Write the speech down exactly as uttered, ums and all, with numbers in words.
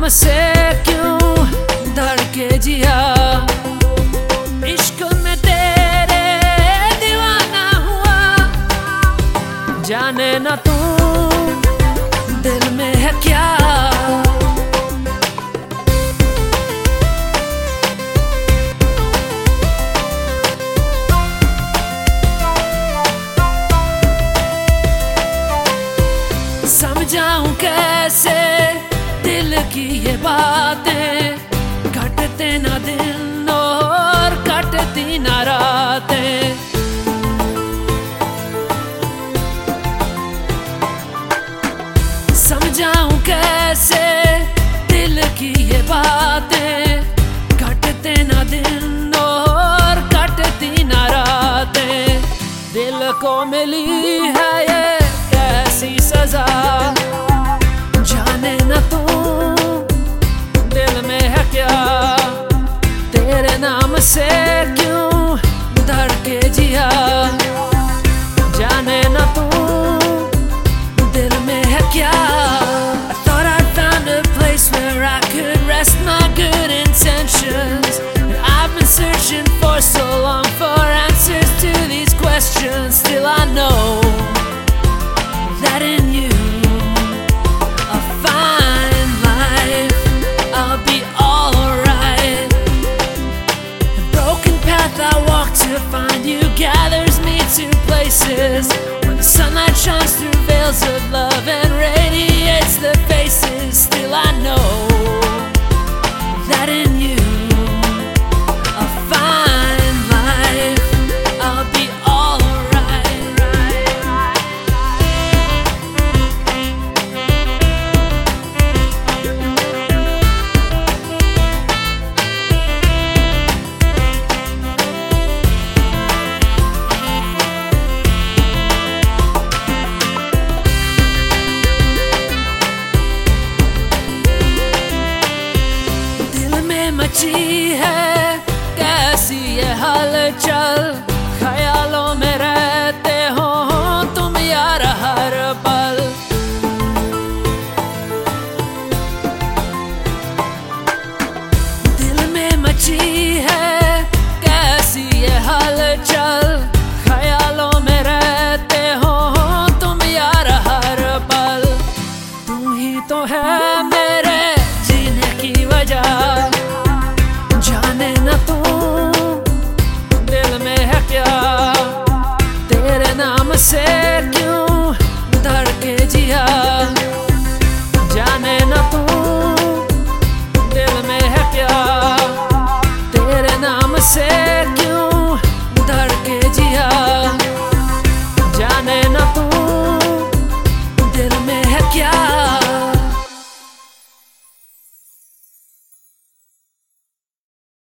से क्यों धड़के जिया, इश्क में तेरे दीवाना हुआ। जाने ना तू दिल में है क्या, समझाऊं कैसे दिल की ये बातें। कटते ना दिन और कटती ना रातें, समझाऊं कैसे दिल की ये बातें। कटते ना दिन और कटती ना रातें, दिल को मिली है ये कैसी सजा। जाने न तू दिल में है क्या, तेरे नाम से क्यों धड़के जिया। जाने न तू दिल में है क्या। I thought I found a place where I could rest my good intentions, and I've been searching for so long for answers to these questions. Still I know that in you I'll find life, I'll be alright. The broken path I walk to find you gathers me to places where the sunlight shines through veils of love and radiates the faces. Still I know that in you I'll find life, I'll be मची है कैसी ये हलचल। ख्यालों में रहते हो तुम यार हर पल, दिल में मची है कैसी ये हलचल। ख्यालों में रहते हो तुम यार हर पल, तू ही तो है मेरे जीने की वजह। जाने न तू दिल में है क्या, तेरे नाम से क्यों धड़के जिया। जाने न तू दिल में है क्या, तेरे नाम से